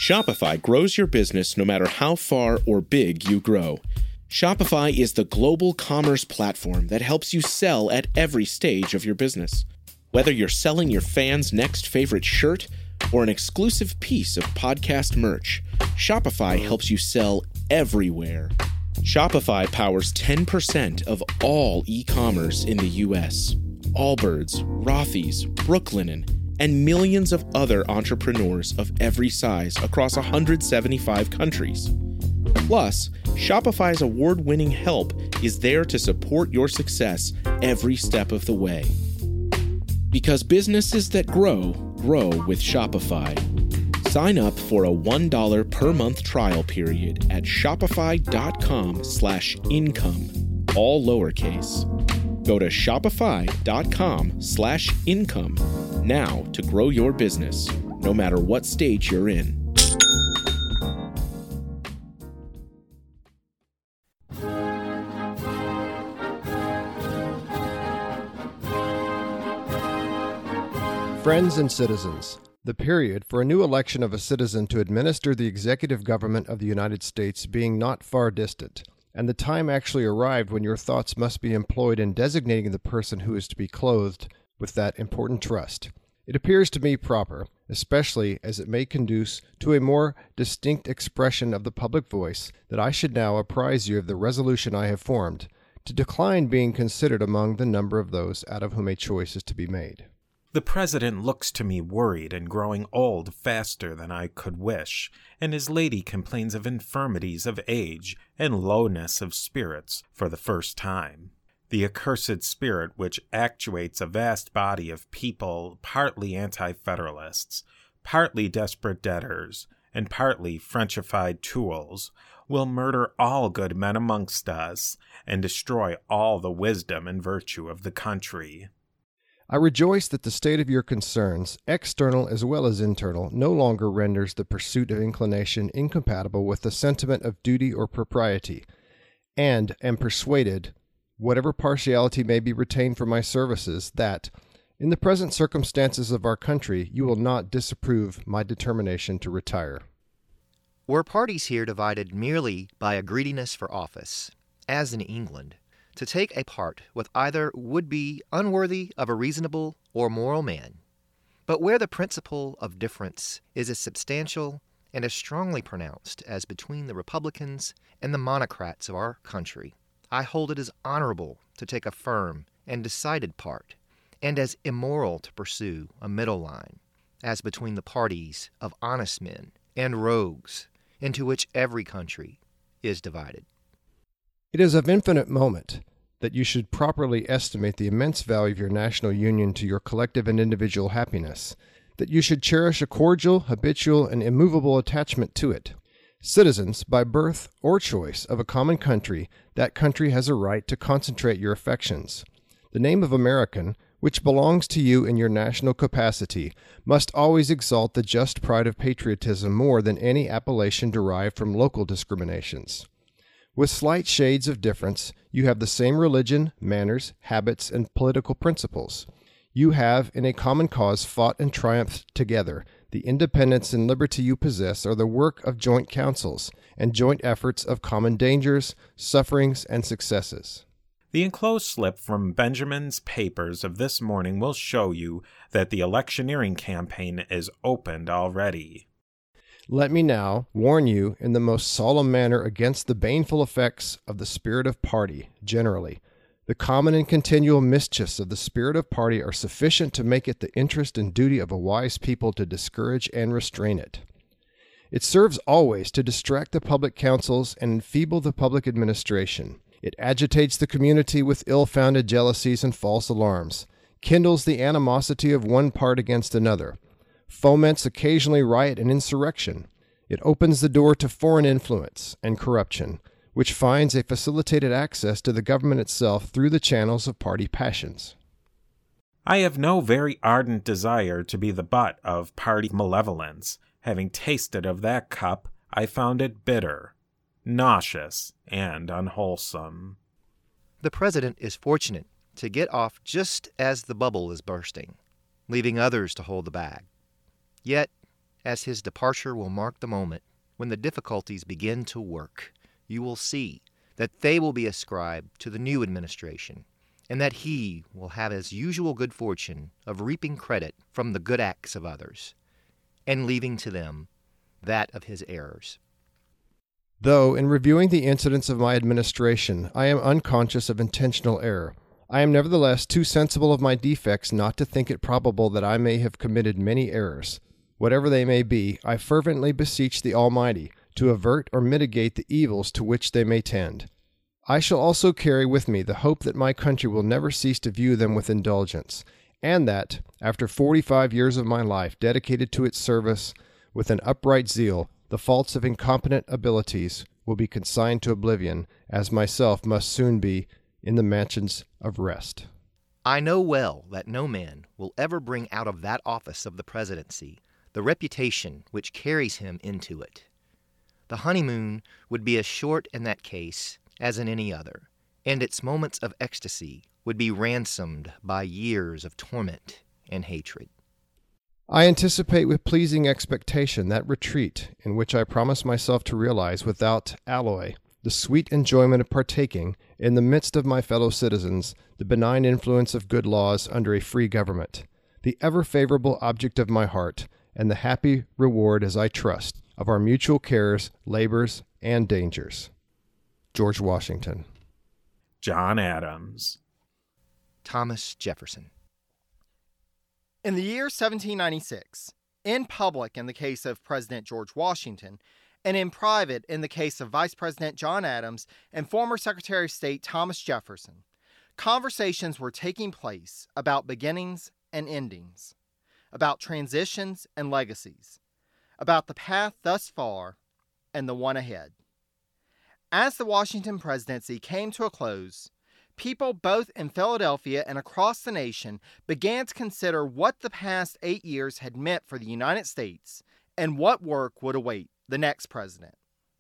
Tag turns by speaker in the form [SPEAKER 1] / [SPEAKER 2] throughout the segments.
[SPEAKER 1] Shopify grows your business no matter how far or big you grow. Shopify is the global commerce platform that helps you sell at every stage of your business. Whether you're selling your fans' next favorite shirt or an exclusive piece of podcast merch, Shopify helps you sell everywhere. Shopify powers 10% of all e-commerce in the U.S. Allbirds, Rothy's, Brooklinen, and millions of other entrepreneurs of every size across 175 countries. Plus, Shopify's award-winning help is there to support your success every step of the way. Because businesses that grow, grow with Shopify. Sign up for a $1 per month trial period at shopify.com/income, all lowercase. Go to shopify.com/income now to grow your business, no matter what stage you're in.
[SPEAKER 2] Friends and citizens, the period for a new election of a citizen to administer the executive government of the United States being not far distant, and the time actually arrived when your thoughts must be employed in designating the person who is to be clothed with that important trust. It appears to me proper, especially as it may conduce to a more distinct expression of the public voice, that I should now apprise you of the resolution I have formed, to decline being considered among the number of those out of whom a choice is to be made.
[SPEAKER 3] The President looks to me worried and growing old faster than I could wish, and his lady complains of infirmities of age and lowness of spirits for the first time. The accursed spirit which actuates a vast body of people, partly anti-federalists, partly desperate debtors, and partly Frenchified tools, will murder all good men amongst us, and destroy all the wisdom and virtue of the country.
[SPEAKER 2] I rejoice that the state of your concerns, external as well as internal, no longer renders the pursuit of inclination incompatible with the sentiment of duty or propriety, and am persuaded, whatever partiality may be retained for my services, that, in the present circumstances of our country, you will not disapprove my determination to retire.
[SPEAKER 4] Were parties here divided merely by a greediness for office, as in England, to take a part with either would be unworthy of a reasonable or moral man, but where the principle of difference is as substantial and as strongly pronounced as between the Republicans and the monocrats of our country, I hold it as honorable to take a firm and decided part, and as immoral to pursue a middle line, as between the parties of honest men and rogues, into which every country is divided.
[SPEAKER 2] It is of infinite moment that you should properly estimate the immense value of your national union to your collective and individual happiness, that you should cherish a cordial, habitual, and immovable attachment to it. Citizens, by birth or choice of a common country, that country has a right to concentrate your affections. The name of American, which belongs to you in your national capacity, must always exalt the just pride of patriotism more than any appellation derived from local discriminations. With slight shades of difference, you have the same religion, manners, habits, and political principles. You have, in a common cause, fought and triumphed together. The independence and liberty you possess are the work of joint councils and joint efforts of common dangers, sufferings, and successes.
[SPEAKER 3] The enclosed slip from Benjamin's papers of this morning will show you that the electioneering campaign is opened already.
[SPEAKER 2] Let me now warn you in the most solemn manner against the baneful effects of the spirit of party generally. The common and continual mischiefs of the spirit of party are sufficient to make it the interest and duty of a wise people to discourage and restrain it. It serves always to distract the public councils and enfeeble the public administration. It agitates the community with ill-founded jealousies and false alarms, kindles the animosity of one part against another, foments occasionally riot and insurrection. It opens the door to foreign influence and corruption, which finds a facilitated access to the government itself through the channels of party passions.
[SPEAKER 3] I have no very ardent desire to be the butt of party malevolence. Having tasted of that cup, I found it bitter, nauseous, and unwholesome.
[SPEAKER 4] The President is fortunate to get off just as the bubble is bursting, leaving others to hold the bag. Yet as his departure will mark the moment when the difficulties begin to work. You will see that they will be ascribed to the new administration, and that he will have his usual good fortune of reaping credit from the good acts of others, and leaving to them that of his errors.
[SPEAKER 2] Though, in reviewing the incidents of my administration, I am unconscious of intentional error, I am nevertheless too sensible of my defects not to think it probable that I may have committed many errors. Whatever they may be, I fervently beseech the Almighty to avert or mitigate the evils to which they may tend. I shall also carry with me the hope that my country will never cease to view them with indulgence, and that, after 45 years of my life dedicated to its service with an upright zeal, the faults of incompetent abilities will be consigned to oblivion, as myself must soon be in the mansions of rest.
[SPEAKER 4] I know well that no man will ever bring out of that office of the presidency the reputation which carries him into it. The honeymoon would be as short in that case as in any other, and its moments of ecstasy would be ransomed by years of torment and hatred.
[SPEAKER 2] I anticipate with pleasing expectation that retreat in which I promise myself to realize without alloy the sweet enjoyment of partaking, in the midst of my fellow citizens, the benign influence of good laws under a free government, the ever favorable object of my heart, and the happy reward, as I trust, of our mutual cares, labors, and dangers. George Washington.
[SPEAKER 3] John Adams.
[SPEAKER 4] Thomas Jefferson.
[SPEAKER 5] In the year 1796, in public in the case of President George Washington, and in private in the case of Vice President John Adams and former Secretary of State Thomas Jefferson, conversations were taking place about beginnings and endings, about transitions and legacies, about the path thus far and the one ahead. As the Washington presidency came to a close, people both in Philadelphia and across the nation began to consider what the past 8 years had meant for the United States and what work would await the next president.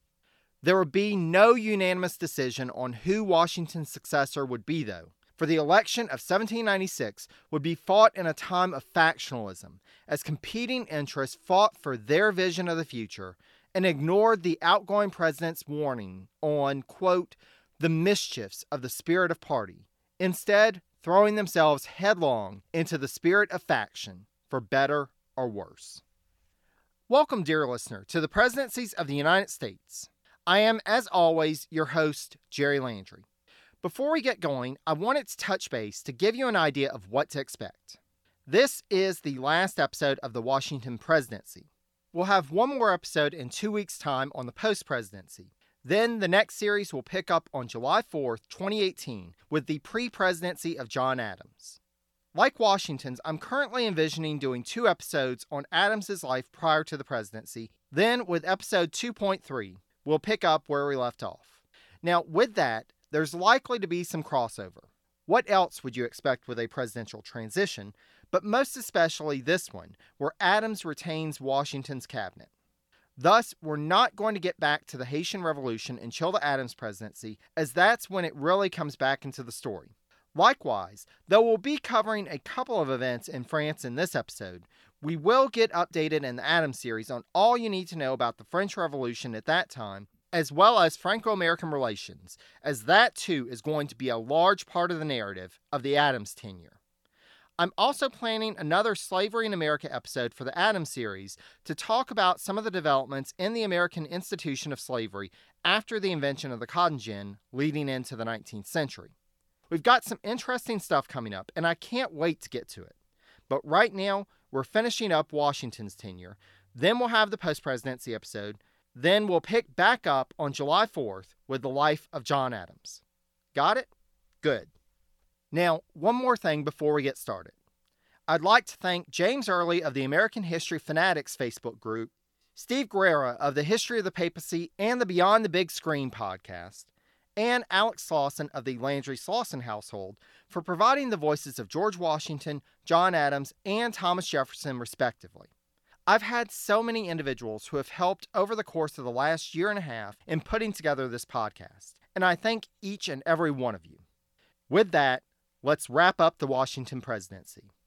[SPEAKER 5] There would be no unanimous decision on who Washington's successor would be, though, for the election of 1796 would be fought in a time of factionalism, as competing interests fought for their vision of the future and ignored the outgoing president's warning on, quote, the mischiefs of the spirit of party, instead throwing themselves headlong into the spirit of faction, for better or worse. Welcome, dear listener, to the Presidencies of the United States. I am, as always, your host, Jerry Landry. Before we get going, I wanted to touch base to give you an idea of what to expect. This is the last episode of the Washington presidency. We'll have one more episode in 2 weeks' time on the post-presidency. Then the next series will pick up on July 4th, 2018, with the pre-presidency of John Adams. Like Washington's, I'm currently envisioning doing 2 episodes on Adams's life prior to the presidency. Then, with episode 2.3, we'll pick up where we left off. Now, with that, there's likely to be some crossover. What else would you expect with a presidential transition, but most especially this one, where Adams retains Washington's cabinet? Thus, we're not going to get back to the Haitian Revolution until the Adams presidency, as that's when it really comes back into the story. Likewise, though we'll be covering a couple of events in France in this episode, we will get updated in the Adams series on all you need to know about the French Revolution at that time, as well as Franco-American relations, as that too is going to be a large part of the narrative of the Adams tenure. I'm also planning another Slavery in America episode for the Adams series to talk about some of the developments in the American institution of slavery after the invention of the cotton gin leading into the 19th century. We've got some interesting stuff coming up, and I can't wait to get to it. But right now, we're finishing up Washington's tenure. Then we'll have the post-presidency episode. Then we'll pick back up on July 4th with the life of John Adams. Got it? Good. Now, one more thing before we get started. I'd like to thank James Early of the American History Fanatics Facebook group, Steve Guerra of the History of the Papacy and the Beyond the Big Screen podcast, and Alex Slauson of the Landry Slauson household for providing the voices of George Washington, John Adams, and Thomas Jefferson, respectively. I've had so many individuals who have helped over the course of the last year and a half in putting together this podcast, and I thank each and every one of you. With that, let's wrap up the Washington presidency.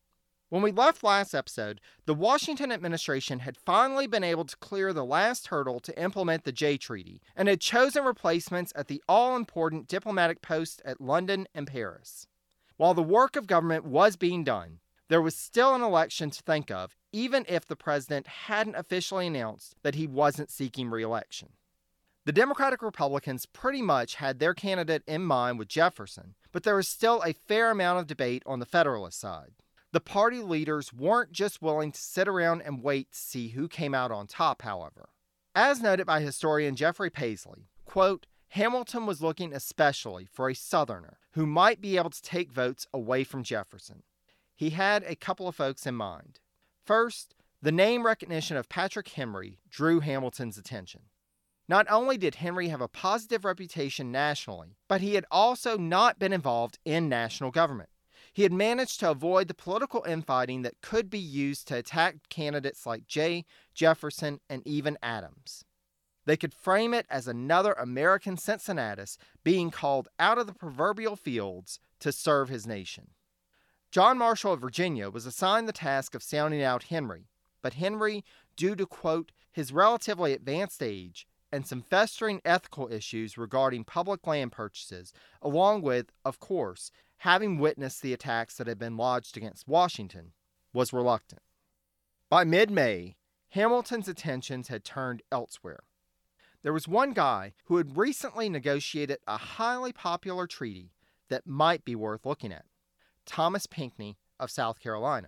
[SPEAKER 5] When we left last episode, the Washington administration had finally been able to clear the last hurdle to implement the Jay Treaty and had chosen replacements at the all-important diplomatic posts at London and Paris. While the work of government was being done, there was still an election to think of, even if the president hadn't officially announced that he wasn't seeking re-election. The Democratic Republicans pretty much had their candidate in mind with Jefferson, but there was still a fair amount of debate on the Federalist side. The party leaders weren't just willing to sit around and wait to see who came out on top, however. As noted by historian Jeffrey Paisley, quote, Hamilton was looking especially for a Southerner who might be able to take votes away from Jefferson. He had a couple of folks in mind. First, the name recognition of Patrick Henry drew Hamilton's attention. Not only did Henry have a positive reputation nationally, but he had also not been involved in national government. He had managed to avoid the political infighting that could be used to attack candidates like Jay, Jefferson, and even Adams. They could frame it as another American Cincinnatus being called out of the proverbial fields to serve his nation. John Marshall of Virginia was assigned the task of sounding out Henry, but Henry, due to, quote, his relatively advanced age and some festering ethical issues regarding public land purchases, along with, of course, having witnessed the attacks that had been lodged against Washington, was reluctant. By mid-May, Hamilton's attentions had turned elsewhere. There was one guy who had recently negotiated a highly popular treaty that might be worth looking at, Thomas Pinckney of South Carolina.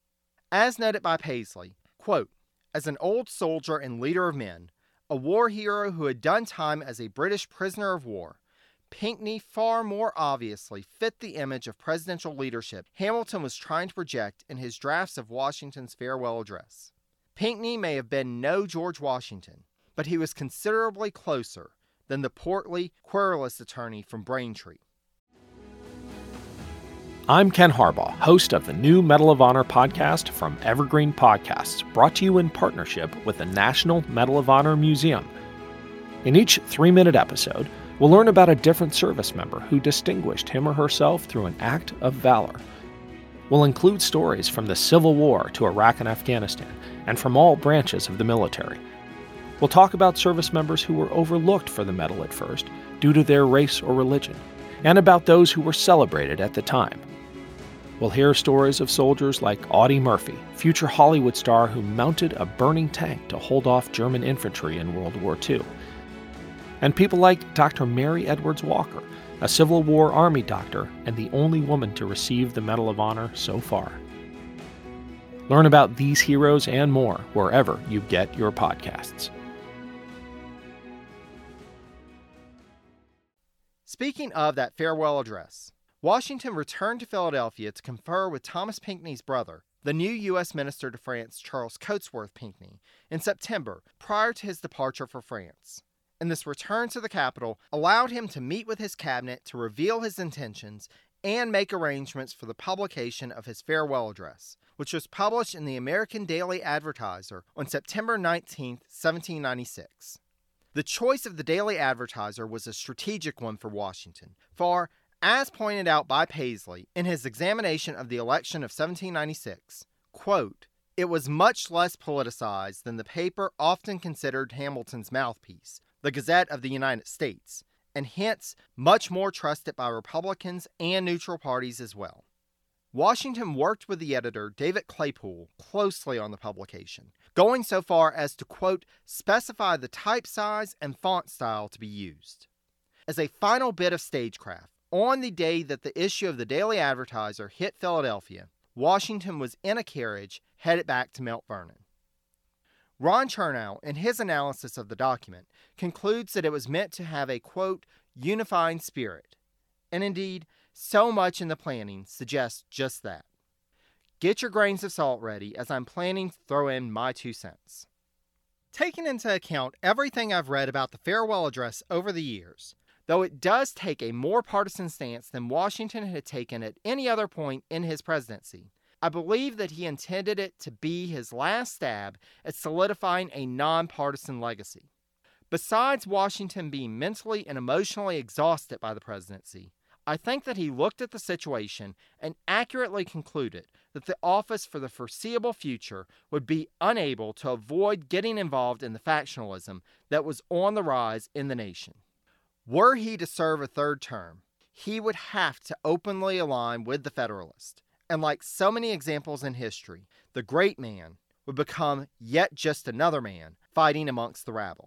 [SPEAKER 5] As noted by Paisley, quote, as an old soldier and leader of men, a war hero who had done time as a British prisoner of war, Pinckney far more obviously fit the image of presidential leadership Hamilton was trying to project in his drafts of Washington's farewell address. Pinckney may have been no George Washington, but he was considerably closer than the portly, querulous attorney from Braintree.
[SPEAKER 6] I'm Ken Harbaugh, host of the new Medal of Honor podcast from Evergreen Podcasts, brought to you in partnership with the National Medal of Honor Museum. In each 3-minute episode, we'll learn about a different service member who distinguished him or herself through an act of valor. We'll include stories from the Civil War to Iraq and Afghanistan, and from all branches of the military. We'll talk about service members who were overlooked for the medal at first due to their race or religion, and about those who were celebrated at the time. We'll hear stories of soldiers like Audie Murphy, future Hollywood star who mounted a burning tank to hold off German infantry in World War II. And people like Dr. Mary Edwards Walker, a Civil War Army doctor and the only woman to receive the Medal of Honor so far. Learn about these heroes and more wherever you get your podcasts.
[SPEAKER 5] Speaking of that farewell address, Washington returned to Philadelphia to confer with Thomas Pinckney's brother, the new U.S. Minister to France Charles Cotesworth Pinckney, in September prior to his departure for France. And this return to the capital allowed him to meet with his cabinet to reveal his intentions and make arrangements for the publication of his farewell address, which was published in the American Daily Advertiser on September 19, 1796. The choice of the Daily Advertiser was a strategic one for Washington, for, as pointed out by Paisley in his examination of the election of 1796, quote, it was much less politicized than the paper often considered Hamilton's mouthpiece, the Gazette of the United States, and hence much more trusted by Republicans and neutral parties as well. Washington worked with the editor, David Claypool, closely on the publication, going so far as to, quote, specify the type size and font style to be used. As a final bit of stagecraft, on the day that the issue of the Daily Advertiser hit Philadelphia, Washington was in a carriage headed back to Mount Vernon. Ron Chernow, in his analysis of the document, concludes that it was meant to have a, quote, unifying spirit. And indeed, so much in the planning suggests just that. Get your grains of salt ready, as I'm planning to throw in my 2 cents. Taking into account everything I've read about the farewell address over the years, though it does take a more partisan stance than Washington had taken at any other point in his presidency, I believe that he intended it to be his last stab at solidifying a nonpartisan legacy. Besides Washington being mentally and emotionally exhausted by the presidency, I think that he looked at the situation and accurately concluded that the office for the foreseeable future would be unable to avoid getting involved in the factionalism that was on the rise in the nation. Were he to serve a third term, he would have to openly align with the Federalists, and like so many examples in history, the great man would become yet just another man fighting amongst the rabble.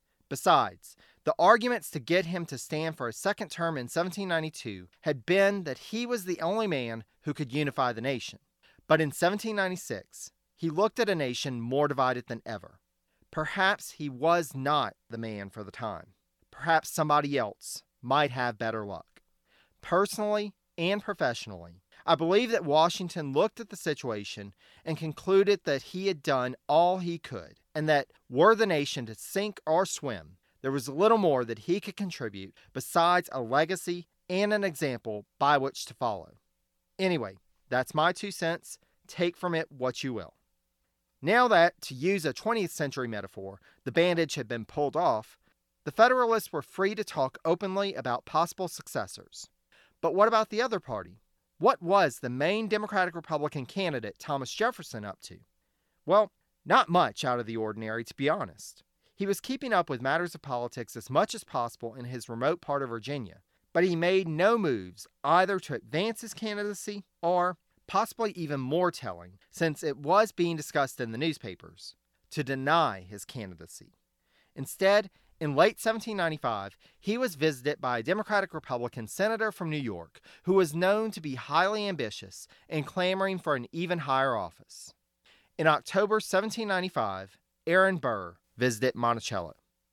[SPEAKER 5] Besides, the arguments to get him to stand for a second term in 1792 had been that he was the only man who could unify the nation. But in 1796, he looked at a nation more divided than ever. Perhaps he was not the man for the time. Perhaps somebody else might have better luck. Personally and professionally, I believe that Washington looked at the situation and concluded that he had done all he could, and that were the nation to sink or swim, there was little more that he could contribute besides a legacy and an example by which to follow. Anyway, that's my 2 cents. Take from it what you will. Now that, to use a 20th century metaphor, the bandage had been pulled off, the Federalists were free to talk openly about possible successors. But what about the other party? What was the main Democratic-Republican candidate, Thomas Jefferson, up to? Well, not much out of the ordinary, to be honest. He was keeping up with matters of politics as much as possible in his remote part of Virginia, but he made no moves either to advance his candidacy or, possibly even more telling, since it was being discussed in the newspapers, to deny his candidacy. Instead, in late 1795, he was visited by a Democratic-Republican senator from New York who was known to be highly ambitious and clamoring for an even higher office. In October 1795, Aaron Burr visited Monticello.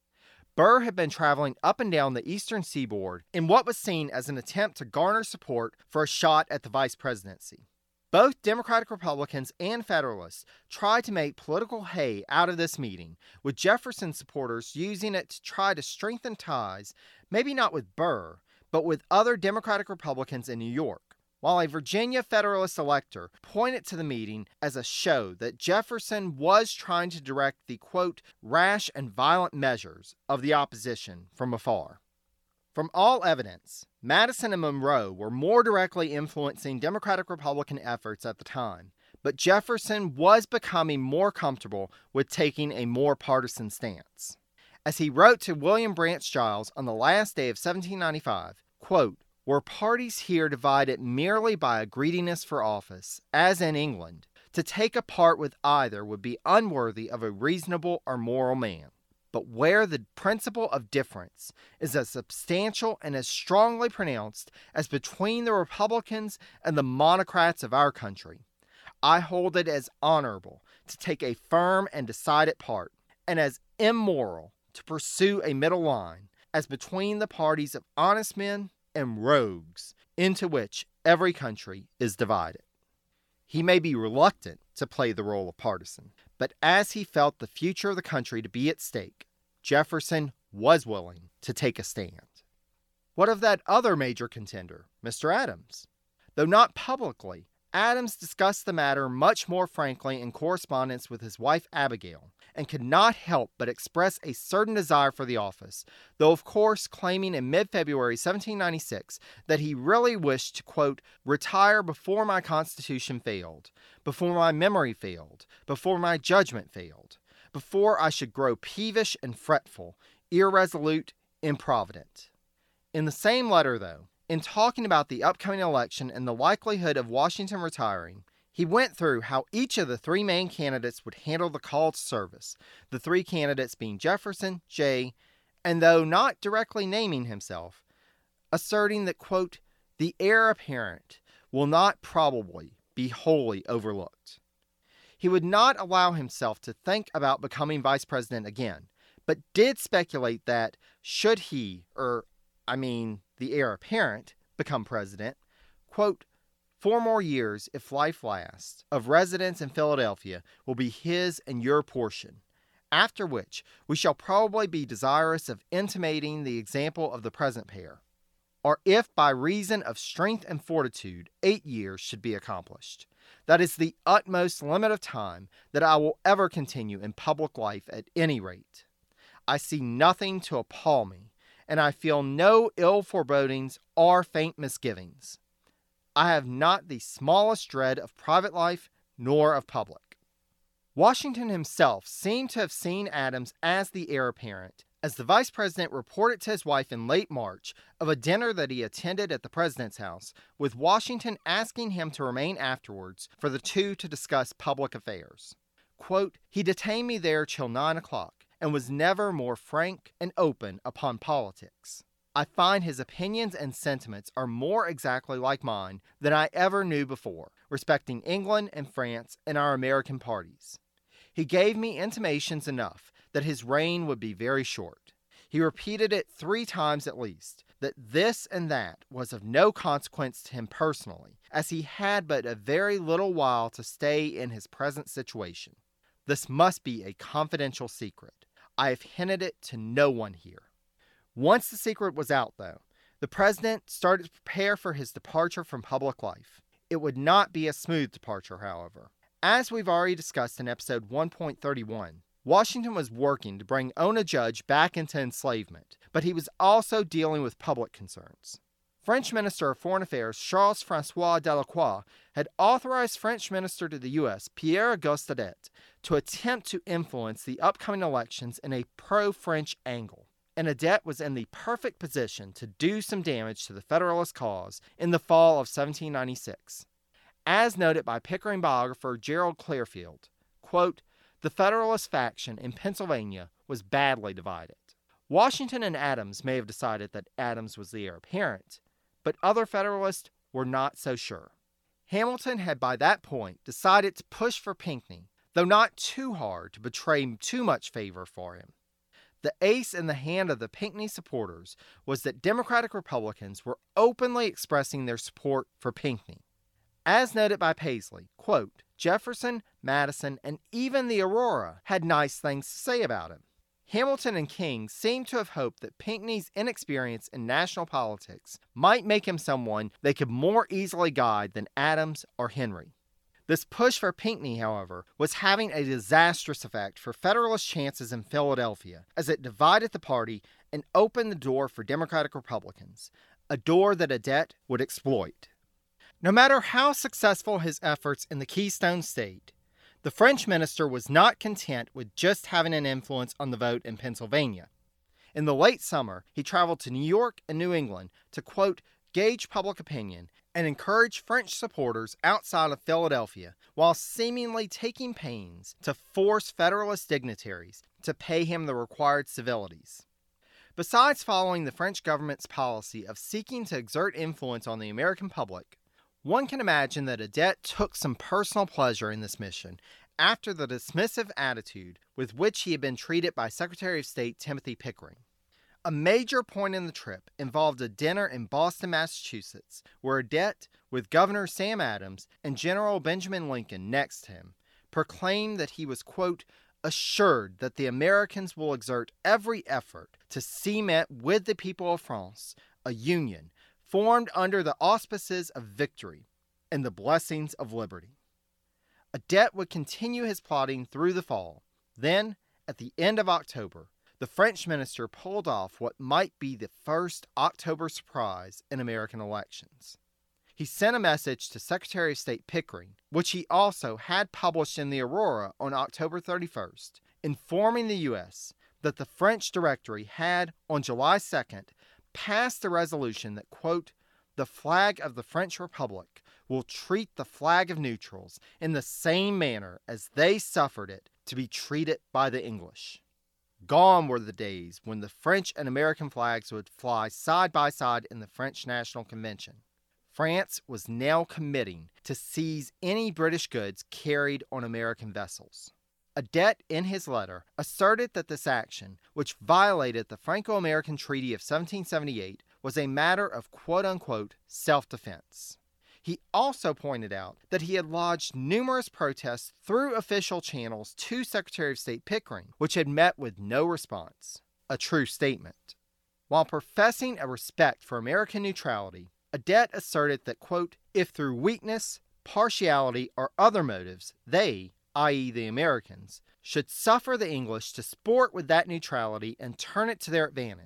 [SPEAKER 5] Burr had been traveling up and down the eastern seaboard in what was seen as an attempt to garner support for a shot at the vice presidency. Both Democratic Republicans and Federalists tried to make political hay out of this meeting, with Jefferson supporters using it to try to strengthen ties, maybe not with Burr, but with other Democratic Republicans in New York, while a Virginia Federalist elector pointed to the meeting as a show that Jefferson was trying to direct the, quote, rash and violent measures of the opposition from afar. From all evidence, Madison and Monroe were more directly influencing Democratic-Republican efforts at the time, but Jefferson was becoming more comfortable with taking a more partisan stance. As he wrote to William Branch Giles on the last day of 1795, quote, "Were parties here divided merely by a greediness for office, as in England, to take a part with either would be unworthy of a reasonable or moral man. But where the principle of difference is as substantial and as strongly pronounced as between the Republicans and the monocrats of our country, I hold it as honorable to take a firm and decided part, and as immoral to pursue a middle line, as between the parties of honest men and rogues, into which every country is divided." He may be reluctant to play the role of partisan, but as he felt the future of the country to be at stake, Jefferson was willing to take a stand. What of that other major contender, Mr. Adams? Though not publicly, Adams discussed the matter much more frankly in correspondence with his wife Abigail, and could not help but express a certain desire for the office, though of course claiming in mid-February 1796 that he really wished to, quote, retire before my constitution failed, before my memory failed, before my judgment failed, before I should grow peevish and fretful, irresolute, improvident. In the same letter, though, in talking about the upcoming election and the likelihood of Washington retiring, he went through how each of the three main candidates would handle the call to service, the three candidates being Jefferson, Jay, and though not directly naming himself, asserting that, quote, the heir apparent will not probably be wholly overlooked. He would not allow himself to think about becoming vice president again, but did speculate that should he, the heir apparent, become president, quote, 4 more years, if life lasts, of residence in Philadelphia will be his and your portion, after which we shall probably be desirous of intimating the example of the present pair, or if by reason of strength and fortitude 8 years should be accomplished. That is the utmost limit of time that I will ever continue in public life at any rate. I see nothing to appall me, and I feel no ill forebodings or faint misgivings. I have not the smallest dread of private life nor of public." Washington himself seemed to have seen Adams as the heir apparent, as the vice president reported to his wife in late March of a dinner that he attended at the president's house, with Washington asking him to remain afterwards for the two to discuss public affairs. Quote, "He detained me there till 9 o'clock, and was never more frank and open upon politics. I find his opinions and sentiments are more exactly like mine than I ever knew before, respecting England and France and our American parties. He gave me intimations enough that his reign would be very short. He repeated it 3 times at least, that this and that was of no consequence to him personally, as he had but a very little while to stay in his present situation. This must be a confidential secret. I have hinted it to no one here." Once the secret was out, though, the president started to prepare for his departure from public life. It would not be a smooth departure, however. As we've already discussed in episode 1.31, Washington was working to bring Ona Judge back into enslavement, but he was also dealing with public concerns. French Minister of Foreign Affairs Charles-François Delacroix had authorized French Minister to the U.S. Pierre-Auguste Adet to attempt to influence the upcoming elections in a pro-French angle, and Adet was in the perfect position to do some damage to the Federalist cause in the fall of 1796. As noted by Pickering biographer Gerald Clearfield, quote, "The Federalist faction in Pennsylvania was badly divided. Washington and Adams may have decided that Adams was the heir apparent, but other Federalists were not so sure. Hamilton had by that point decided to push for Pinckney, though not too hard to betray too much favor for him. The ace in the hand of the Pinckney supporters was that Democratic Republicans were openly expressing their support for Pinckney. As noted by Paisley, quote, Jefferson, Madison, and even the Aurora had nice things to say about him. Hamilton and King seemed to have hoped that Pinckney's inexperience in national politics might make him someone they could more easily guide than Adams or Henry. This push for Pinckney, however, was having a disastrous effect for Federalist chances in Philadelphia, as it divided the party and opened the door for Democratic Republicans, a door that Adet would exploit. No matter how successful his efforts in the Keystone State, the French minister was not content with just having an influence on the vote in Pennsylvania. In the late summer, he traveled to New York and New England to, quote, gauge public opinion and encourage French supporters outside of Philadelphia, while seemingly taking pains to force Federalist dignitaries to pay him the required civilities. Besides following the French government's policy of seeking to exert influence on the American public, one can imagine that Adet took some personal pleasure in this mission after the dismissive attitude with which he had been treated by Secretary of State Timothy Pickering. A major point in the trip involved a dinner in Boston, Massachusetts, where Adet, with Governor Sam Adams and General Benjamin Lincoln next to him, proclaimed that he was, quote, assured that the Americans will exert every effort to cement with the people of France a union formed under the auspices of victory and the blessings of liberty. Adet would continue his plotting through the fall. Then, at the end of October, the French minister pulled off what might be the first October surprise in American elections. He sent a message to Secretary of State Pickering, which he also had published in the Aurora on October 31st, informing the U.S. that the French Directory had, on July 2nd, passed a resolution that, quote, the flag of the French Republic will treat the flag of neutrals in the same manner as they suffered it to be treated by the English. Gone were the days when the French and American flags would fly side by side in the French National Convention. France was now committing to seize any British goods carried on American vessels. Adet, in his letter, asserted that this action, which violated the Franco-American Treaty of 1778, was a matter of quote-unquote self-defense. He also pointed out that he had lodged numerous protests through official channels to Secretary of State Pickering, which had met with no response. A true statement. While professing a respect for American neutrality, Adet asserted that, quote, if through weakness, partiality, or other motives, they, i.e. the Americans, should suffer the English to sport with that neutrality and turn it to their advantage,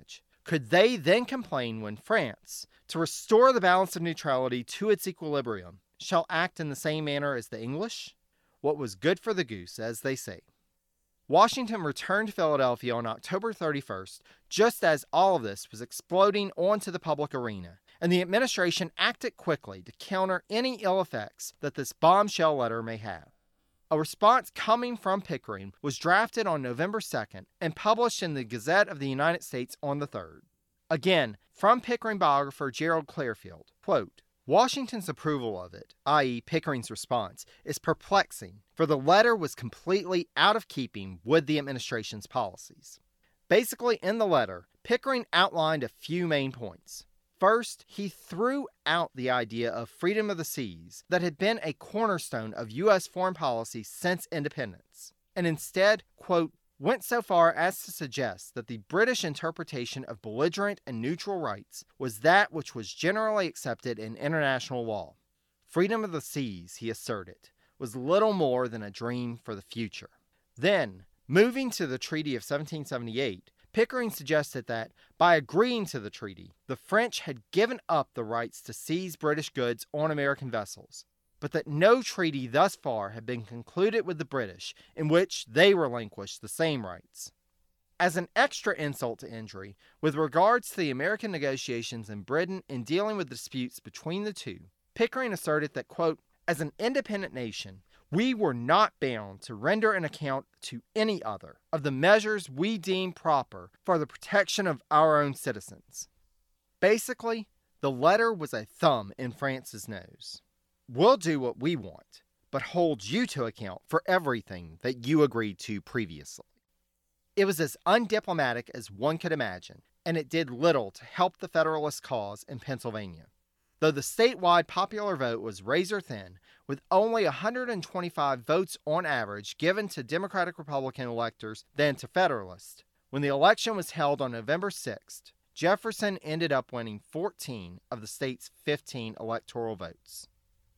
[SPEAKER 5] could they then complain when France, to restore the balance of neutrality to its equilibrium, shall act in the same manner as the English? What was good for the goose, as they say. Washington returned to Philadelphia on October 31st, just as all of this was exploding onto the public arena, and the administration acted quickly to counter any ill effects that this bombshell letter may have. A response coming from Pickering was drafted on November 2nd and published in the Gazette of the United States on the 3rd. Again, from Pickering biographer Gerald Clairfield, quote, Washington's approval of it, i.e. Pickering's response, is perplexing, for the letter was completely out of keeping with the administration's policies. Basically, in the letter, Pickering outlined a few main points. First, he threw out the idea of freedom of the seas that had been a cornerstone of U.S. foreign policy since independence, and instead, quote, went so far as to suggest that the British interpretation of belligerent and neutral rights was that which was generally accepted in international law. Freedom of the seas, he asserted, was little more than a dream for the future. Then, moving to the Treaty of 1778, Pickering suggested that, by agreeing to the treaty, the French had given up the rights to seize British goods on American vessels, but that no treaty thus far had been concluded with the British in which they relinquished the same rights. As an extra insult to injury, with regards to the American negotiations in Britain in dealing with disputes between the two, Pickering asserted that, quote, as an independent nation, we were not bound to render an account to any other of the measures we deem proper for the protection of our own citizens. Basically, the letter was a thumb in France's nose. We'll do what we want, but hold you to account for everything that you agreed to previously. It was as undiplomatic as one could imagine, and it did little to help the Federalist cause in Pennsylvania. Though the statewide popular vote was razor thin, with only 125 votes on average given to Democratic-Republican electors than to Federalists, when the election was held on November 6th, Jefferson ended up winning 14 of the state's 15 electoral votes.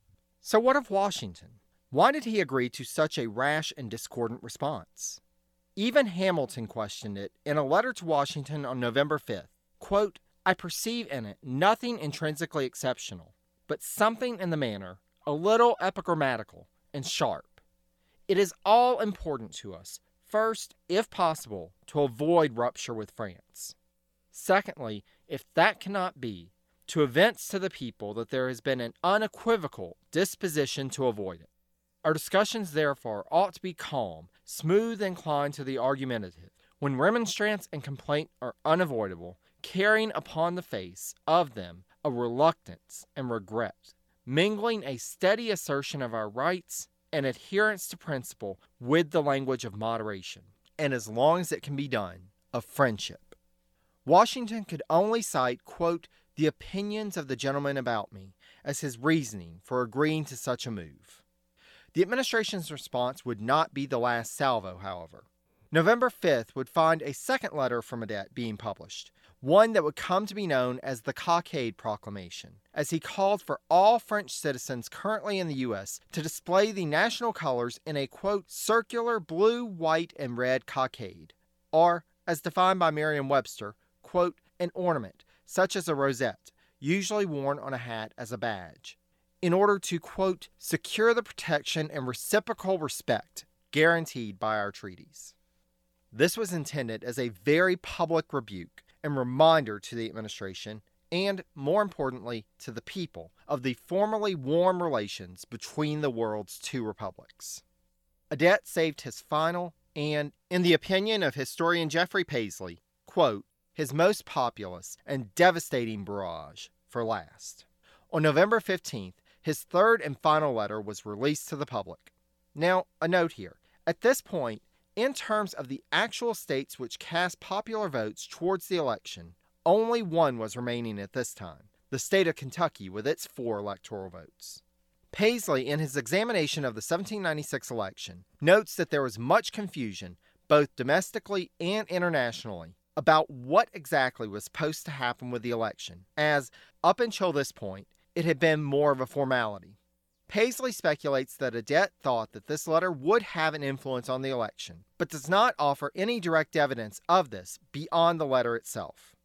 [SPEAKER 5] So what of Washington? Why did he agree to such a rash and discordant response? Even Hamilton questioned it in a letter to Washington on November 5th. Quote, I perceive in it nothing intrinsically exceptional, but something in the manner a little epigrammatical and sharp. It is all important to us, first, if possible, to avoid rupture with France. Secondly, if that cannot be, to evince to the people that there has been an unequivocal disposition to avoid it. Our discussions, therefore, ought to be calm, smooth, inclined to the argumentative, when remonstrance and complaint are unavoidable, carrying upon the face of them a reluctance and regret, mingling a steady assertion of our rights and adherence to principle with the language of moderation, and as long as it can be done, of friendship. Washington could only cite, quote, the opinions of the gentlemen about me as his reasoning for agreeing to such a move. The administration's response would not be the last salvo, however. November 5th would find a second letter from Adet being published, one that would come to be known as the Cockade Proclamation, as he called for all French citizens currently in the U.S. to display the national colors in a, quote, circular blue, white, and red cockade, or, as defined by Merriam-Webster, quote, an ornament, such as a rosette, usually worn on a hat as a badge, in order to, quote, secure the protection and reciprocal respect guaranteed by our treaties. This was intended as a very public rebuke and reminder to the administration, and, more importantly, to the people, of the formerly warm relations between the world's two republics. Adet saved his final and, in the opinion of historian Jeffrey Paisley, quote, his most populous and devastating barrage for last. On November 15th, his third and final letter was released to the public. Now, a note here. At this point, in terms of the actual states which cast popular votes towards the election, only one was remaining at this time, the state of Kentucky with its 4 electoral votes. Paisley, in his examination of the 1796 election, notes that there was much confusion, both domestically and internationally, about what exactly was supposed to happen with the election, as, up until this point, it had been more of a formality. Paisley speculates that Adet thought that this letter would have an influence on the election, but does not offer any direct evidence of this beyond the letter itself.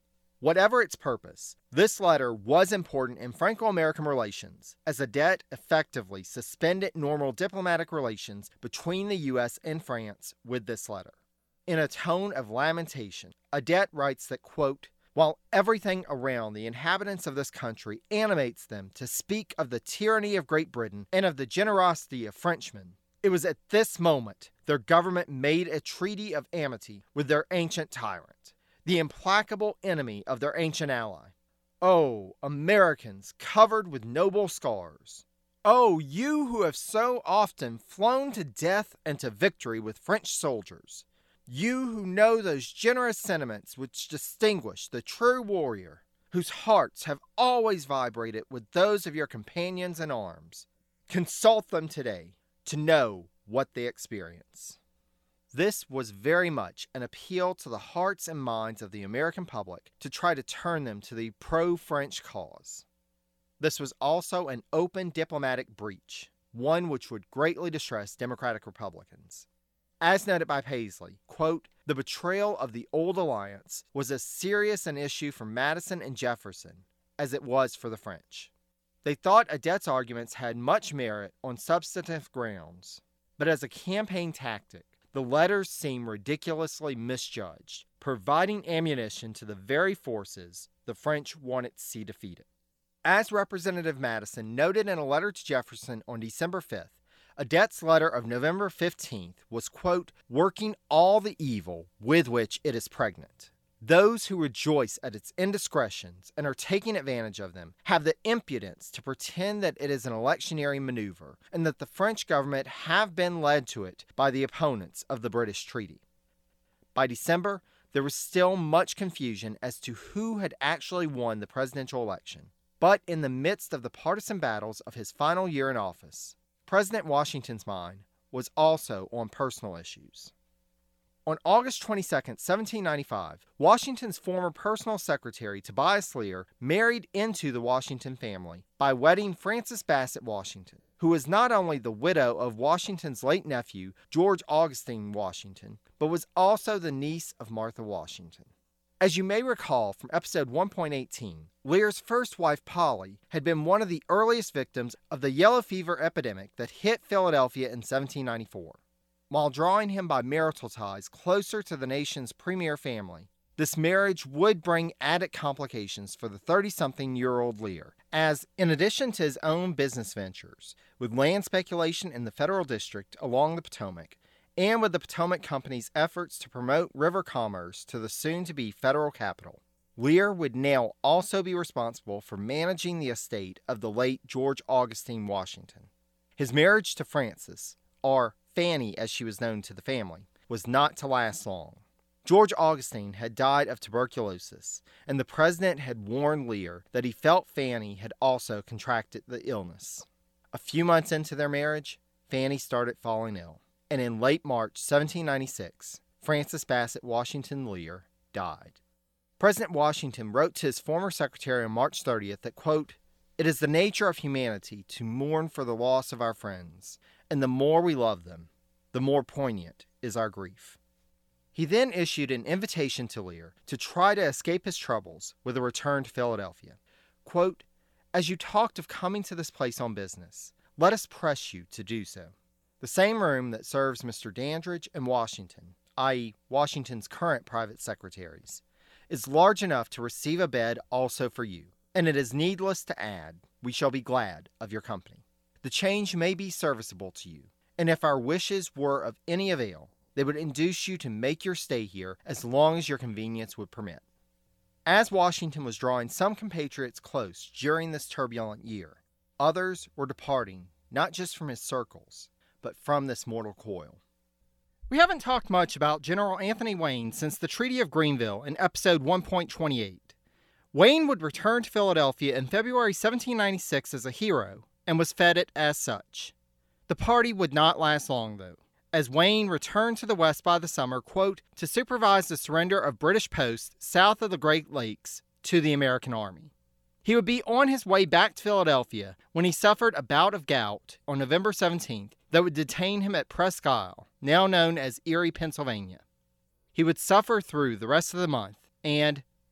[SPEAKER 5] Whatever its purpose, this letter was important in Franco-American relations, as a debt effectively suspended normal diplomatic relations between the U.S. and France with this letter. In a tone of lamentation, a debt writes that, quote, while everything around the inhabitants of this country animates them to speak of the tyranny of Great Britain and of the generosity of Frenchmen, it was at this moment their government made a treaty of amity with their ancient tyrant, the implacable enemy of their ancient ally. Oh, Americans covered with noble scars! Oh, you who have so often flown to death and to victory with French soldiers! You who know those generous sentiments which distinguish the true warrior, whose hearts have always vibrated with those of your companions in arms, consult them today to know what they experience. This was very much an appeal to the hearts and minds of the American public to try to turn them to the pro-French cause. This was also an open diplomatic breach, one which would greatly distress Democratic Republicans. As noted by Paisley, quote, the betrayal of the old alliance was as serious an issue for Madison and Jefferson as it was for the French. They thought Adet's arguments had much merit on substantive grounds, but as a campaign tactic, the letters seem ridiculously misjudged, providing ammunition to the very forces the French wanted to see defeated. As Representative Madison noted in a letter to Jefferson on December 5th, Adet's letter of November 15th was, quote, working all the evil with which it is pregnant. Those who rejoice at its indiscretions and are taking advantage of them have the impudence to pretend that it is an electioneering maneuver and that the French government have been led to it by the opponents of the British treaty. By December, there was still much confusion as to who had actually won the presidential election. But in the midst of the partisan battles of his final year in office, President Washington's mind was also on personal issues. On August 22, 1795, Washington's former personal secretary, Tobias Lear, married into the Washington family by wedding Frances Bassett Washington, who was not only the widow of Washington's late nephew, George Augustine Washington, but was also the niece of Martha Washington. As you may recall from episode 1.18, Lear's first wife, Polly, had been one of the earliest victims of the yellow fever epidemic that hit Philadelphia in 1794. While drawing him by marital ties closer to the nation's premier family, this marriage would bring added complications for the 30-something-year-old Lear, as, in addition to his own business ventures, with land speculation in the federal district along the Potomac, and with the Potomac Company's efforts to promote river commerce to the soon-to-be federal capital, Lear would now also be responsible for managing the estate of the late George Augustine Washington. His marriage to Frances, or Fanny as she was known to the family, was not to last long. George Augustine had died of tuberculosis, and the president had warned Lear that he felt Fanny had also contracted the illness. A few months into their marriage, Fanny started falling ill, and in late March 1796, Frances Bassett Washington Lear died. President Washington wrote to his former secretary on March 30th that, quote, it is the nature of humanity to mourn for the loss of our friends, and the more we love them, the more poignant is our grief. He then issued an invitation to Lear to try to escape his troubles with a return to Philadelphia. Quote, as you talked of coming to this place on business, let us press you to do so. The same room that serves Mr. Dandridge and Washington, i.e. Washington's current private secretaries, is large enough to receive a bed also for you, and it is needless to add, we shall be glad of your company. The change may be serviceable to you, and if our wishes were of any avail, they would induce you to make your stay here as long as your convenience would permit. As Washington was drawing some compatriots close during this turbulent year, others were departing not just from his circles, but from this mortal coil. We haven't talked much about General Anthony Wayne since the Treaty of Greenville in episode 1.28. Wayne would return to Philadelphia in February 1796 as a hero and was feted as such. The party would not last long, though, as Wayne returned to the West by the summer, quote, to supervise the surrender of British posts south of the Great Lakes to the American Army. He would be on his way back to Philadelphia when he suffered a bout of gout on November 17th that would detain him at Presque Isle, now known as Erie, Pennsylvania. He would suffer through the rest of the month, and,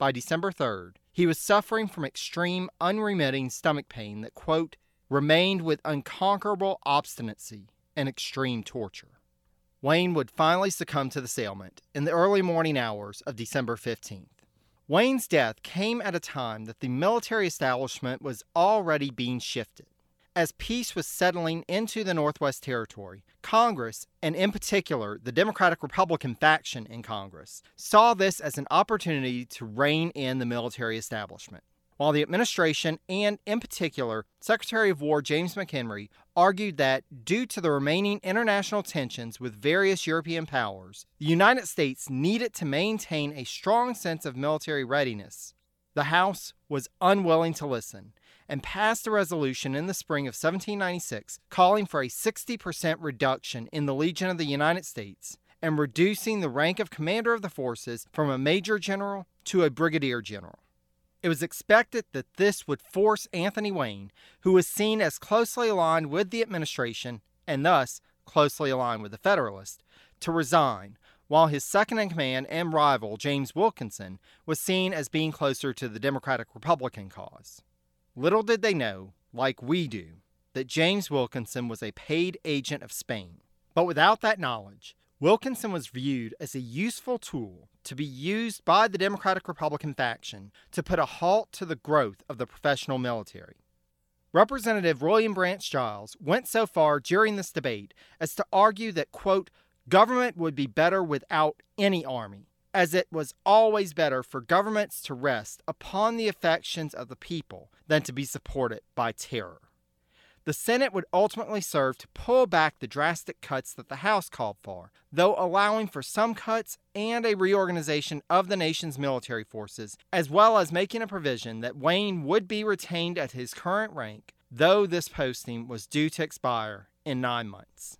[SPEAKER 5] by December 3rd, he was suffering from extreme, unremitting stomach pain that, quote, remained with unconquerable obstinacy and extreme torture. Wayne would finally succumb to this ailment in the early morning hours of December 15th. Wayne's death came at a time that the military establishment was already being shifted. As peace was settling into the Northwest Territory, Congress, and in particular the Democratic-Republican faction in Congress, saw this as an opportunity to rein in the military establishment. While the administration, and in particular Secretary of War James McHenry, argued that due to the remaining international tensions with various European powers, the United States needed to maintain a strong sense of military readiness, the House was unwilling to listen and passed a resolution in the spring of 1796 calling for a 60% reduction in the Legion of the United States and reducing the rank of commander of the forces from a major general to a brigadier general. It was expected that this would force Anthony Wayne, who was seen as closely aligned with the administration and thus closely aligned with the Federalists, to resign, while his second-in-command and rival, James Wilkinson, was seen as being closer to the Democratic-Republican cause. Little did they know, like we do, that James Wilkinson was a paid agent of Spain. But without that knowledge, Wilkinson was viewed as a useful tool to be used by the Democratic-Republican faction to put a halt to the growth of the professional military. Representative William Branch Giles went so far during this debate as to argue that, quote, government would be better without any army, as it was always better for governments to rest upon the affections of the people than to be supported by terror. The Senate would ultimately serve to pull back the drastic cuts that the House called for, though allowing for some cuts and a reorganization of the nation's military forces, as well as making a provision that Wayne would be retained at his current rank, though this posting was due to expire in 9 months.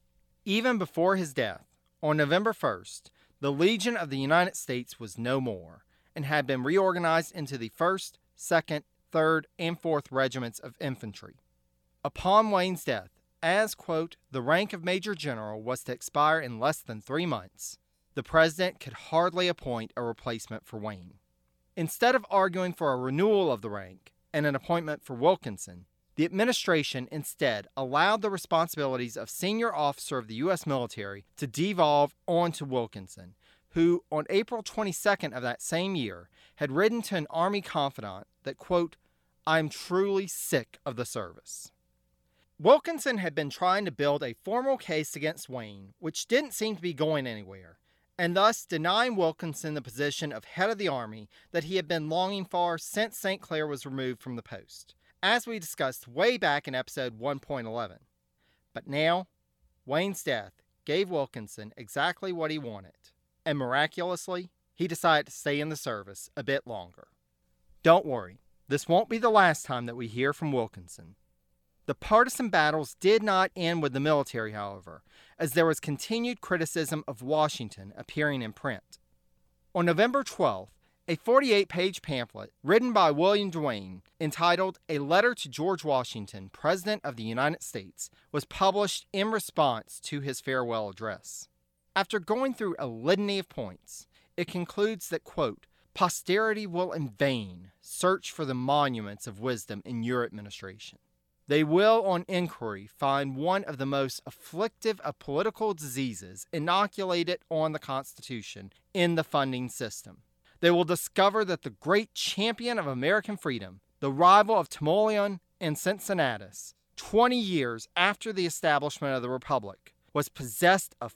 [SPEAKER 5] Even before his death, on November 1st, the Legion of the United States was no more, and had been reorganized into the 1st, 2nd, 3rd, and 4th Regiments of Infantry. Upon Wayne's death, as, quote, the rank of Major General was to expire in less than 3 months, the President could hardly appoint a replacement for Wayne. Instead of arguing for a renewal of the rank and an appointment for Wilkinson, the administration instead allowed the responsibilities of senior officer of the U.S. military to devolve onto Wilkinson, who, on April 22nd of that same year, had written to an Army confidant that, quote, I am truly sick of the service. Wilkinson had been trying to build a formal case against Wayne, which didn't seem to be going anywhere, and thus denying Wilkinson the position of head of the Army that he had been longing for since St. Clair was removed from the post, as we discussed way back in episode 1.11. But now, Wayne's death gave Wilkinson exactly what he wanted, and miraculously, he decided to stay in the service a bit longer. Don't worry, this won't be the last time that we hear from Wilkinson. The partisan battles did not end with the military, however, as there was continued criticism of Washington appearing in print. On November 12th, a 48-page pamphlet written by William Duane, entitled A Letter to George Washington, President of the United States, was published in response to his farewell address. After going through a litany of points, it concludes that, quote, posterity will in vain search for the monuments of wisdom in your administration. They will, on inquiry, find one of the most afflictive of political diseases inoculated on the Constitution in the funding system. They will discover that the great champion of American freedom, the rival of Timoleon and Cincinnatus, 20 years after the establishment of the Republic, was possessed of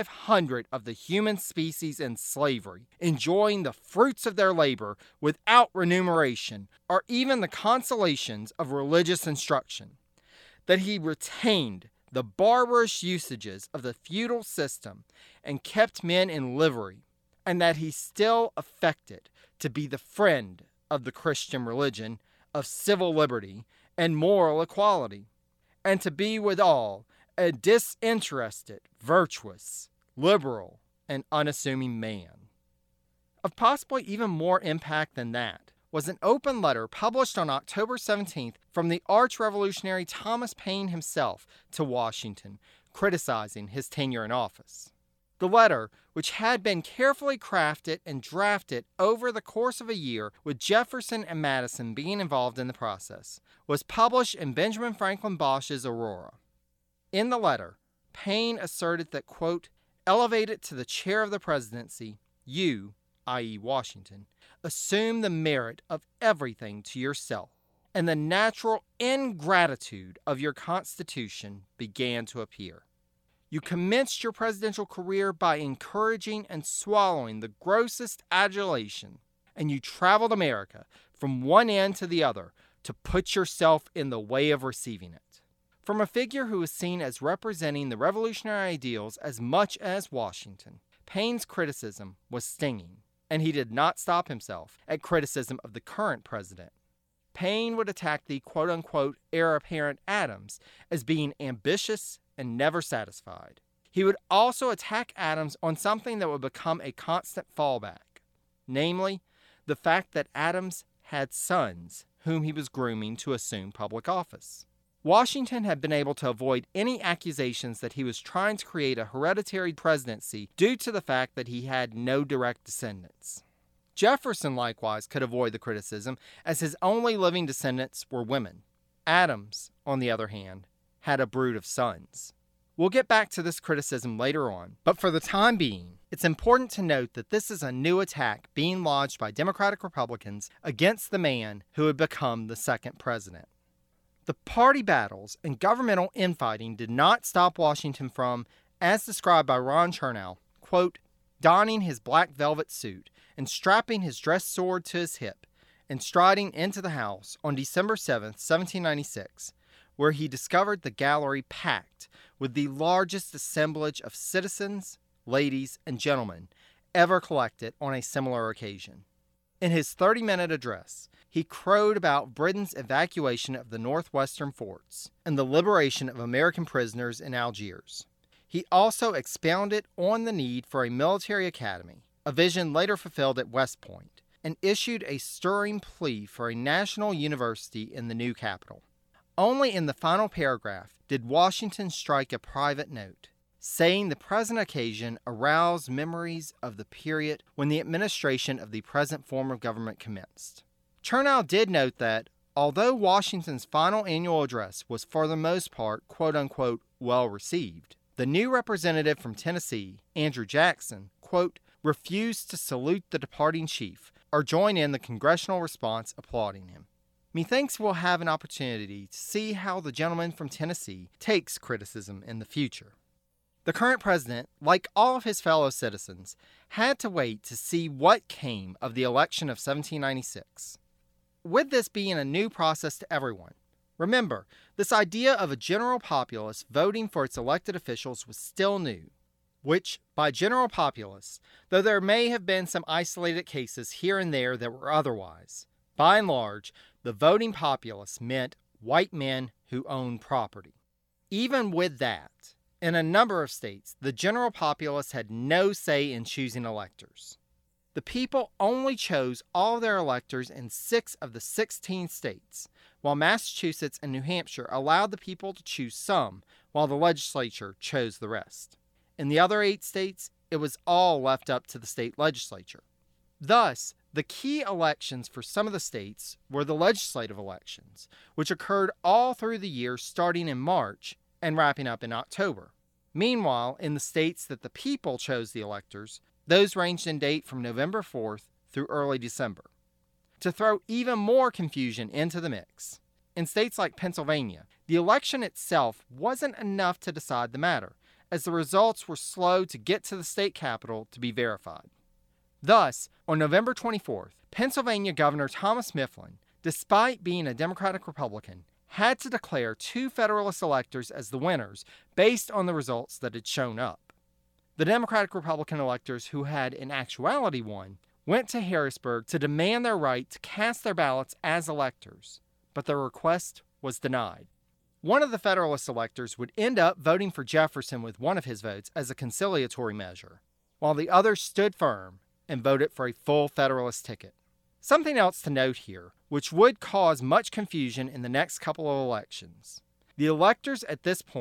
[SPEAKER 5] 500 of the human species in slavery, enjoying the fruits of their labor without remuneration or even the consolations of religious instruction, that he retained the barbarous usages of the feudal system and kept men in livery, and that he still affected to be the friend of the Christian religion, of civil liberty, and moral equality, and to be withal a disinterested, virtuous, liberal, and unassuming man. Of possibly even more impact than that was an open letter published on October 17th from the arch-revolutionary Thomas Paine himself to Washington, criticizing his tenure in office. The letter, which had been carefully crafted and drafted over the course of a year with Jefferson and Madison being involved in the process, was published in Benjamin Franklin Bosch's Aurora. In the letter, Paine asserted that, quote, elevated to the chair of the presidency, you, i.e. Washington, assume the merit of everything to yourself, and the natural ingratitude of your Constitution began to appear. You commenced your presidential career by encouraging and swallowing the grossest adulation, and you traveled America from one end to the other to put yourself in the way of receiving it. From a figure who was seen as representing the revolutionary ideals as much as Washington, Paine's criticism was stinging, and he did not stop himself at criticism of the current president. Paine would attack the quote-unquote heir apparent Adams as being ambitious and never satisfied. He would also attack Adams on something that would become a constant fallback, namely, the fact that Adams had sons whom he was grooming to assume public office. Washington had been able to avoid any accusations that he was trying to create a hereditary presidency due to the fact that he had no direct descendants. Jefferson likewise could avoid the criticism, as his only living descendants were women. Adams, on the other hand, had a brood of sons. We'll get back to this criticism later on, but for the time being, it's important to note that this is a new attack being lodged by Democratic Republicans against the man who had become the second president. The party battles and governmental infighting did not stop Washington from, as described by Ron Chernow, quote, donning his black velvet suit and strapping his dressed sword to his hip and striding into the House on December 7, 1796, where he discovered the gallery packed with the largest assemblage of citizens, ladies, and gentlemen ever collected on a similar occasion. In his 30-minute address, he crowed about Britain's evacuation of the northwestern forts and the liberation of American prisoners in Algiers. He also expounded on the need for a military academy, a vision later fulfilled at West Point, and issued a stirring plea for a national university in the new capital. Only in the final paragraph did Washington strike a private note, saying the present occasion aroused memories of the period when the administration of the present form of government commenced. Chernow did note that, although Washington's final annual address was for the most part quote-unquote well received, the new representative from Tennessee, Andrew Jackson, quote, refused to salute the departing chief or join in the congressional response applauding him. Methinks we'll have an opportunity to see how the gentleman from Tennessee takes criticism in the future. The current president, like all of his fellow citizens, had to wait to see what came of the election of 1796. With this being a new process to everyone, remember, this idea of a general populace voting for its elected officials was still new, which, by general populace, though there may have been some isolated cases here and there that were otherwise, by and large, the voting populace meant white men who owned property. Even with that, in a number of states, the general populace had no say in choosing electors. The people only chose all their electors in 6 of the 16 states, while Massachusetts and New Hampshire allowed the people to choose some, while the legislature chose the rest. In the other 8 states, it was all left up to the state legislature. Thus, the key elections for some of the states were the legislative elections, which occurred all through the year starting in March and wrapping up in October. Meanwhile, in the states that the people chose the electors, those ranged in date from November 4th through early December. To throw even more confusion into the mix, in states like Pennsylvania, the election itself wasn't enough to decide the matter, as the results were slow to get to the state capitol to be verified. Thus, on November 24th, Pennsylvania Governor Thomas Mifflin, despite being a Democratic Republican, had to declare 2 Federalist electors as the winners based on the results that had shown up. The Democratic Republican electors who had in actuality won went to Harrisburg to demand their right to cast their ballots as electors, but their request was denied. One of the Federalist electors would end up voting for Jefferson with one of his votes as a conciliatory measure, while the other stood firm and voted for a full Federalist ticket. Something else to note here, which would cause much confusion in the next couple of elections. The electors at this point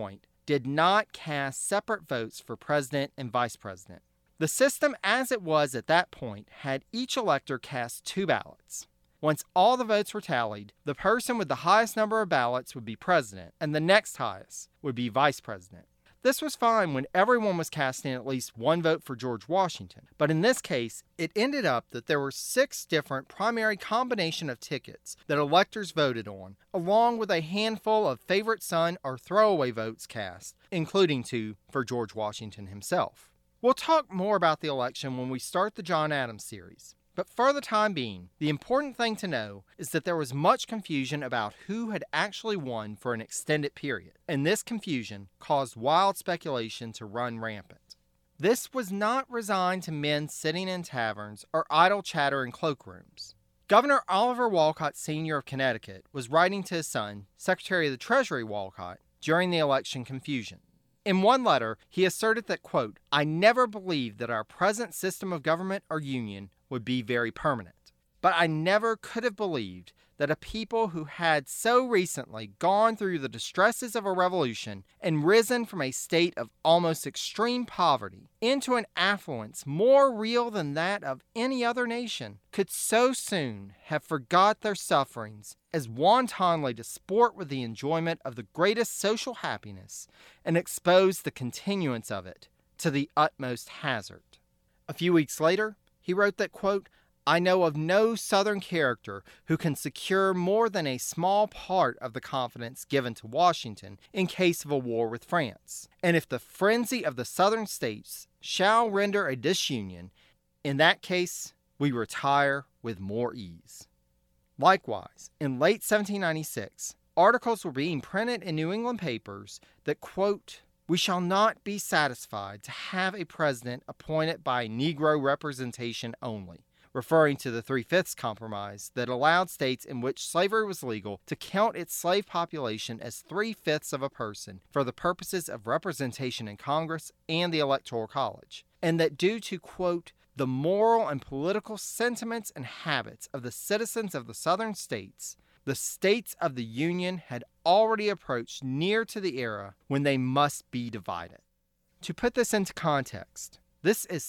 [SPEAKER 5] did not cast separate votes for president and vice president. The system as it was at that point had each elector cast 2 ballots. Once all the votes were tallied, the person with the highest number of ballots would be president, and the next highest would be vice president. This was fine when everyone was casting at least 1 vote for George Washington, but in this case, it ended up that there were 6 different primary combination of tickets that electors voted on, along with a handful of favorite son or throwaway votes cast, including 2 for George Washington himself. We'll talk more about the election when we start the John Adams series. But for the time being, the important thing to know is that there was much confusion about who had actually won for an extended period, and this confusion caused wild speculation to run rampant. This was not resigned to men sitting in taverns or idle chatter in cloakrooms. Governor Oliver Wolcott Sr. of Connecticut was writing to his son, Secretary of the Treasury Wolcott, during the election confusion. In one letter, he asserted that, quote, "I never believed that our present system of government or union would be very permanent. But I never could have believed that a people who had so recently gone through the distresses of a revolution and risen from a state of almost extreme poverty into an affluence more real than that of any other nation could so soon have forgot their sufferings as wantonly to sport with the enjoyment of the greatest social happiness and expose the continuance of it to the utmost hazard." A few weeks later, he wrote that, quote, "I know of no Southern character who can secure more than a small part of the confidence given to Washington in case of a war with France. And if the frenzy of the Southern states shall render a disunion, in that case we retire with more ease." Likewise, in late 1796, articles were being printed in New England papers that, quote, "We shall not be satisfied to have a president appointed by Negro representation only," referring to the 3/5 compromise that allowed states in which slavery was legal to count its slave population as 3/5 of a person for the purposes of representation in Congress and the Electoral College, and that due to, quote, "the moral and political sentiments and habits of the citizens of the Southern states, the states of the Union had already approached near to the era when they must be divided." To put this into context, this is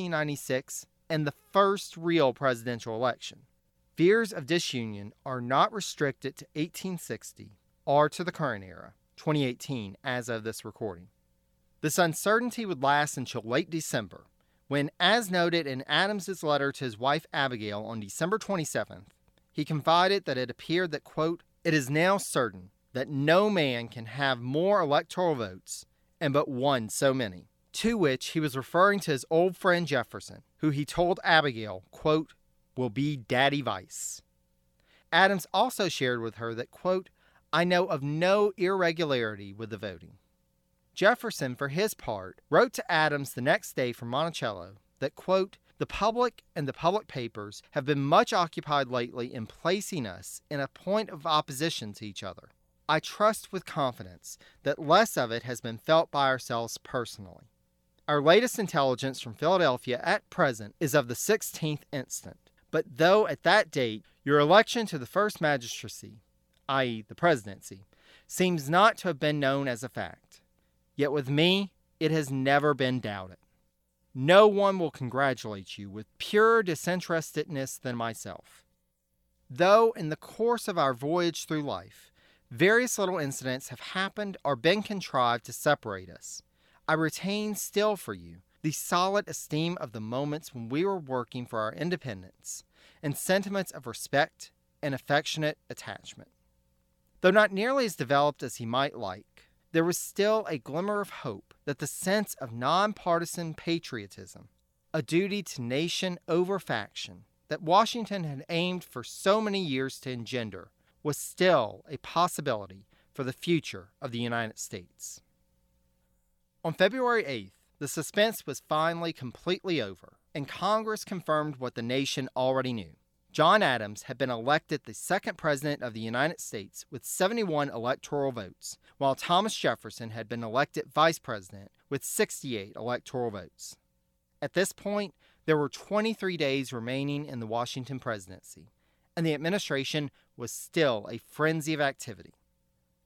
[SPEAKER 5] 1796 and the first real presidential election. Fears of disunion are not restricted to 1860 or to the current era, 2018 as of this recording. This uncertainty would last until late December, when, as noted in Adams's letter to his wife Abigail on December 27th, he confided that it appeared that, quote, "It is now certain that no man can have more electoral votes, and but one so many," to which he was referring to his old friend Jefferson, who he told Abigail, quote, "will be Daddy Vice." Adams also shared with her that, quote, "I know of no irregularity with the voting." Jefferson, for his part, wrote to Adams the next day from Monticello that, quote, "The public and the public papers have been much occupied lately in placing us in a point of opposition to each other. I trust with confidence that less of it has been felt by ourselves personally. Our latest intelligence from Philadelphia at present is of the 16th instant, but though at that date your election to the first magistracy, i.e. the presidency, seems not to have been known as a fact, yet with me it has never been doubted. No one will congratulate you with purer disinterestedness than myself. Though in the course of our voyage through life, various little incidents have happened or been contrived to separate us, I retain still for you the solid esteem of the moments when we were working for our independence, and sentiments of respect and affectionate attachment. Though not nearly as developed as he might like, there was still a glimmer of hope that the sense of nonpartisan patriotism, a duty to nation over faction, that Washington had aimed for so many years to engender, was still a possibility for the future of the United States. On February 8th, the suspense was finally completely over, and Congress confirmed what the nation already knew. John Adams had been elected the second president of the United States with 71 electoral votes, while Thomas Jefferson had been elected vice president with 68 electoral votes. At this point, there were 23 days remaining in the Washington presidency, and the administration was still a frenzy of activity.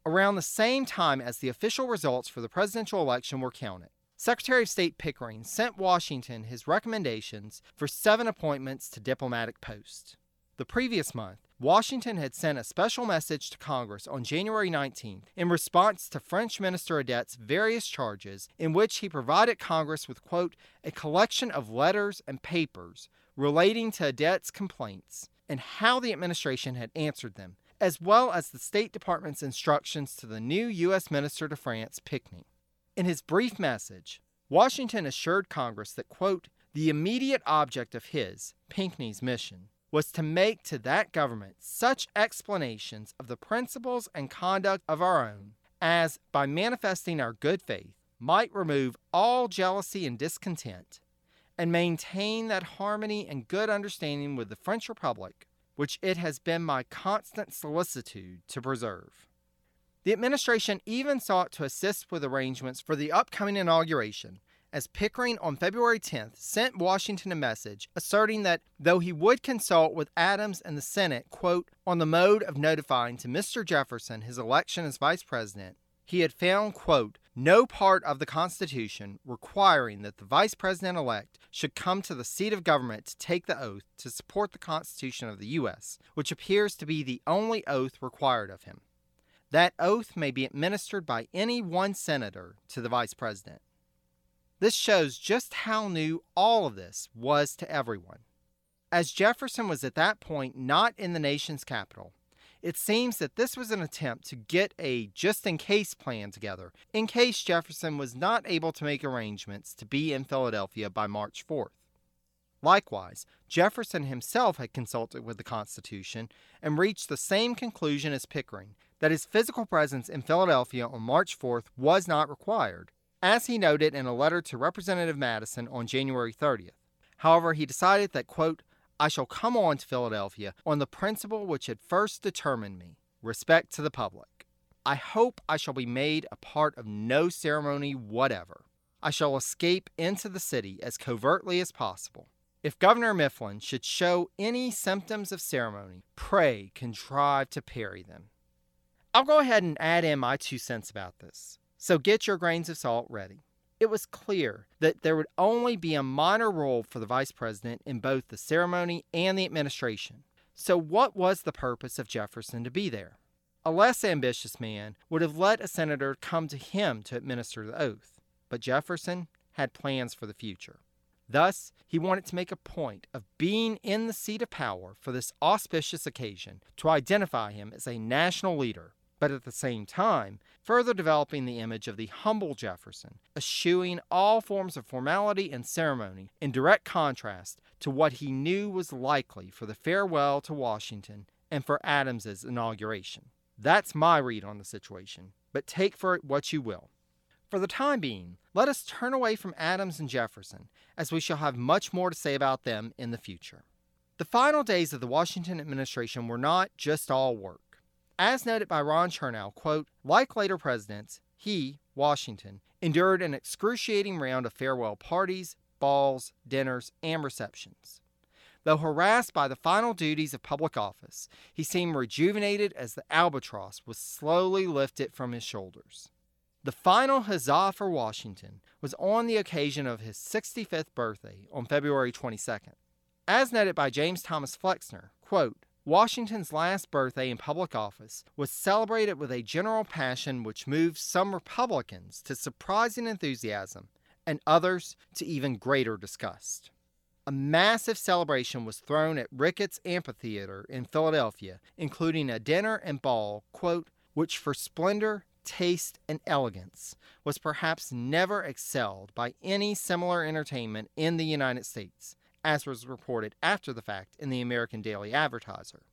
[SPEAKER 5] Around the same time as the official results for the presidential election were counted, Secretary of State Pickering sent Washington his recommendations for 7 appointments to diplomatic posts. The previous month, Washington had sent a special message to Congress on January 19th in response to French Minister Adet's various charges, in which he provided Congress with, quote, a collection of letters and papers relating to Adet's complaints and how the administration had answered them, as well as the State Department's instructions to the new U.S. Minister to France, Pinckney. In his brief message, Washington assured Congress that, quote, the immediate object of his, Pinckney's, mission was to make to that government such explanations of the principles and conduct of our own as, by manifesting our good faith, might remove all jealousy and discontent, and maintain that harmony and good understanding with the French Republic, which it has been my constant solicitude to preserve. The administration even sought to assist with arrangements for the upcoming inauguration, as Pickering on February 10th sent Washington a message asserting that though he would consult with Adams and the Senate, quote, on the mode of notifying to Mr. Jefferson his election as vice president, he had found, quote, no part of the Constitution requiring that the vice president-elect should come to the seat of government to take the oath to support the Constitution of the U.S., which appears to be the only oath required of him. That oath may be administered by any one senator to the vice president. This shows just how new all of this was to everyone. As Jefferson was at that point not in the nation's capital, it seems that this was an attempt to get a just-in-case plan together in case Jefferson was not able to make arrangements to be in Philadelphia by March 4th. Likewise, Jefferson himself had consulted with the Constitution and reached the same conclusion as Pickering, that his physical presence in Philadelphia on March 4th was not required, as he noted in a letter to Representative Madison on January 30th. However, he decided that, quote, I shall come on to Philadelphia on the principle which had first determined me, respect to the public. I hope I shall be made a part of no ceremony whatever. I shall escape into the city as covertly as possible. If Governor Mifflin should show any symptoms of ceremony, pray contrive to parry them. I'll go ahead and add in my 2 cents about this. So get your grains of salt ready. It was clear that there would only be a minor role for the vice president in both the ceremony and the administration. So what was the purpose of Jefferson to be there? A less ambitious man would have let a senator come to him to administer the oath, but Jefferson had plans for the future. Thus, he wanted to make a point of being in the seat of power for this auspicious occasion to identify him as a national leader, but at the same time, further developing the image of the humble Jefferson, eschewing all forms of formality and ceremony in direct contrast to what he knew was likely for the farewell to Washington and for Adams's inauguration. That's my read on the situation, but take for it what you will. For the time being, let us turn away from Adams and Jefferson, as we shall have much more to say about them in the future. The final days of the Washington administration were not just all work. As noted by Ron Chernow, quote, like later presidents, he, Washington, endured an excruciating round of farewell parties, balls, dinners, and receptions. Though harassed by the final duties of public office, he seemed rejuvenated as the albatross was slowly lifted from his shoulders. The final huzzah for Washington was on the occasion of his 65th birthday on February 22nd. As noted by James Thomas Flexner, quote, Washington's last birthday in public office was celebrated with a general passion which moved some Republicans to surprising enthusiasm and others to even greater disgust. A massive celebration was thrown at Ricketts Amphitheater in Philadelphia, including a dinner and ball, quote, which for splendor, taste, and elegance was perhaps never excelled by any similar entertainment in the United States, as was reported after the fact in the American Daily Advertiser.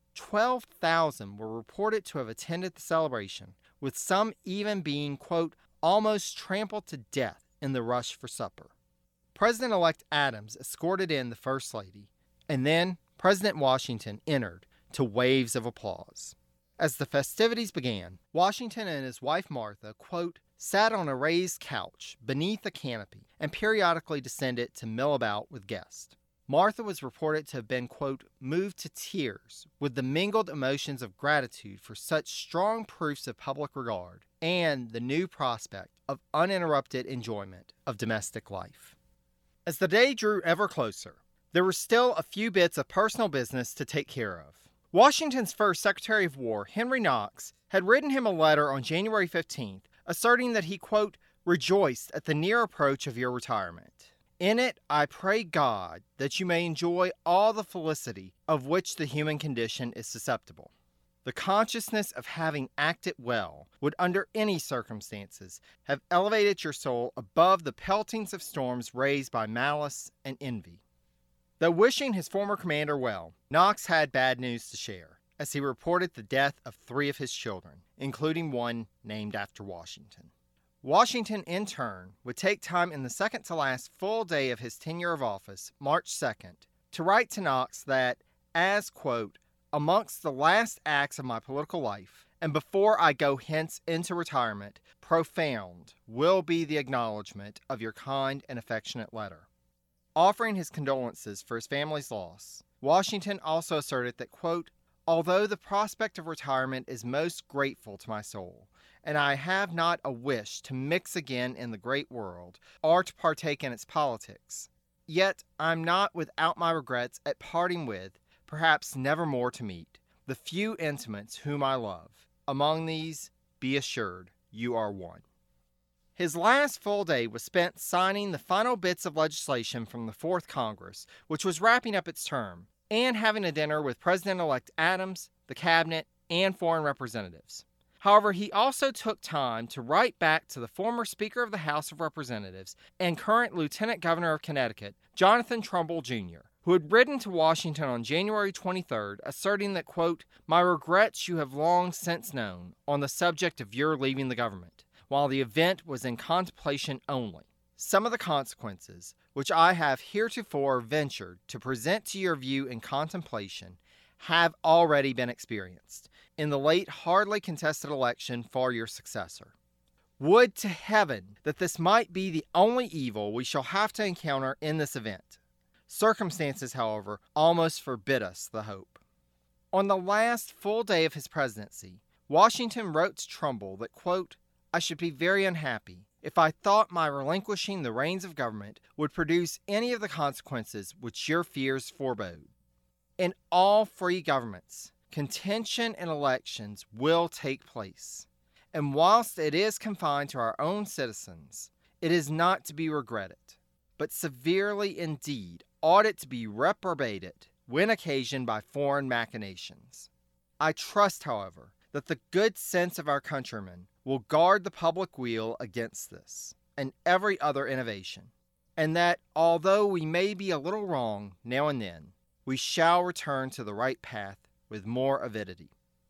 [SPEAKER 5] 12,000 were reported to have attended the celebration, with some even being, quote, almost trampled to death in the rush for supper. President-elect Adams escorted in the First Lady, and then President Washington entered to waves of applause. As the festivities began, Washington and his wife Martha, quote, sat on a raised couch beneath a canopy and periodically descended to mill about with guests. Martha was reported to have been, quote, moved to tears with the mingled emotions of gratitude for such strong proofs of public regard and the new prospect of uninterrupted enjoyment of domestic life. As the day drew ever closer, there were still a few bits of personal business to take care of. Washington's first Secretary of War, Henry Knox, had written him a letter on January 15th asserting that he, quote, rejoiced at the near approach of your retirement. In it, I pray God that you may enjoy all the felicity of which the human condition is susceptible. The consciousness of having acted well would, under any circumstances, have elevated your soul above the peltings of storms raised by malice and envy. Though wishing his former commander well, Knox had bad news to share, as he reported the death of 3 of his children, including one named after Washington. Washington, in turn, would take time in the second-to-last full day of his tenure of office, March 2nd, to write to Knox that, as, quote, amongst the last acts of my political life, and before I go hence into retirement, profound will be the acknowledgment of your kind and affectionate letter. Offering his condolences for his family's loss, Washington also asserted that, quote, although the prospect of retirement is most grateful to my soul, and I have not a wish to mix again in the great world, or to partake in its politics, yet I'm not without my regrets at parting with, perhaps never more to meet, the few intimates whom I love. Among these, be assured, you are one. His last full day was spent signing the final bits of legislation from the Fourth Congress, which was wrapping up its term, and having a dinner with President-elect Adams, the cabinet, and foreign representatives. However, he also took time to write back to the former Speaker of the House of Representatives and current Lieutenant Governor of Connecticut, Jonathan Trumbull, Jr., who had written to Washington on January 23rd, asserting that, quote, my regrets you have long since known on the subject of your leaving the government, while the event was in contemplation only. Some of the consequences, which I have heretofore ventured to present to your view in contemplation, have already been experienced in the late hardly contested election for your successor. Would to heaven that this might be the only evil we shall have to encounter in this event. Circumstances, however, almost forbid us the hope. On the last full day of his presidency, Washington wrote to Trumbull that, quote, I should be very unhappy if I thought my relinquishing the reins of government would produce any of the consequences which your fears forebode. In all free governments, contention and elections will take place, and whilst it is confined to our own citizens, it is not to be regretted, but severely indeed ought it to be reprobated when occasioned by foreign machinations. I trust, however, that the good sense of our countrymen will guard the public weal against this and every other innovation, and that although we may be a little wrong now and then, we shall return to the right path with more avidity.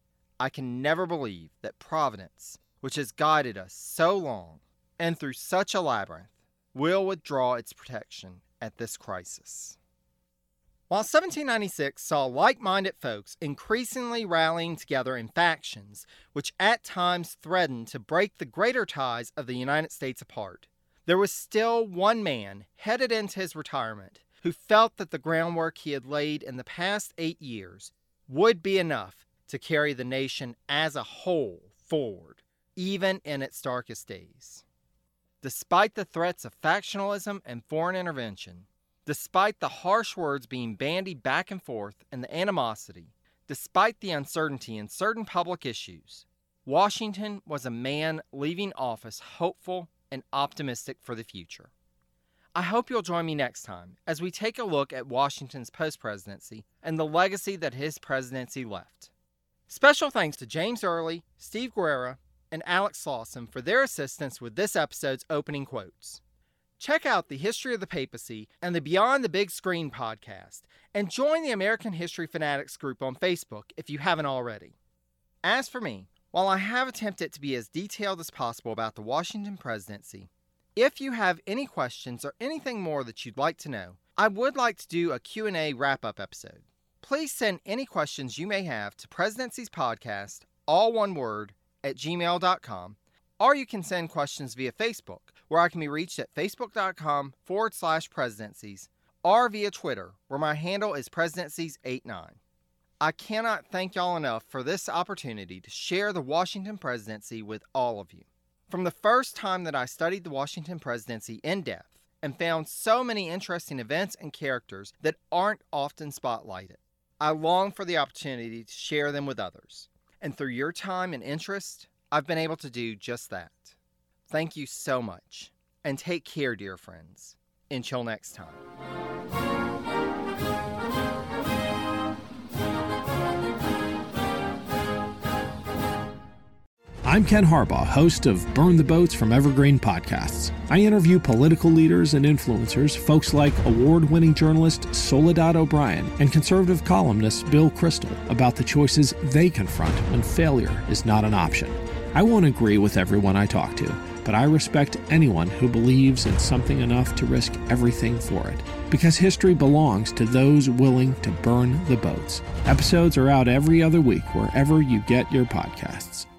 [SPEAKER 5] I can never believe that Providence, which has guided us so long and through such a labyrinth, will withdraw its protection at this crisis. While 1796 saw like-minded folks increasingly rallying together in factions, which at times threatened to break the greater ties of the United States apart, there was still one man headed into his retirement who felt that the groundwork he had laid in the past 8 years would be enough to carry the nation as a whole forward, even in its darkest days. Despite the threats of factionalism and foreign intervention, despite the harsh words being bandied back and forth and the animosity, despite the uncertainty in certain public issues, Washington was a man leaving office hopeful and optimistic for the future. I hope you'll join me next time as we take a look at Washington's post-presidency and the legacy that his presidency left. Special thanks to James Early, Steve Guerra, and Alex Lawson for their assistance with this episode's opening quotes. Check out the History of the Papacy and the Beyond the Big Screen podcast, and join the American History Fanatics group on Facebook if you haven't already. As for me, while I have attempted to be as detailed as possible about the Washington presidency, if you have any questions or anything more that you'd like to know, I would like to do a Q&A wrap-up episode. Please send any questions you may have to presidenciespodcast, all one word, @gmail.com, or you can send questions via Facebook, where I can be reached at facebook.com/presidencies, or via Twitter, where my handle is Presidencies89. I cannot thank y'all enough for this opportunity to share the Washington presidency with all of you. From the first time that I studied the Washington presidency in depth and found so many interesting events and characters that aren't often spotlighted, I long for the opportunity to share them with others. And through your time and interest, I've been able to do just that. Thank you so much, and take care, dear friends. Until next time.
[SPEAKER 6] I'm Ken Harbaugh, host of Burn the Boats from Evergreen Podcasts. I interview political leaders and influencers, folks like award-winning journalist Soledad O'Brien and conservative columnist Bill Kristol, about the choices they confront when failure is not an option. I won't agree with everyone I talk to, but I respect anyone who believes in something enough to risk everything for it. Because history belongs to those willing to burn the boats. Episodes are out every other week wherever you get your podcasts.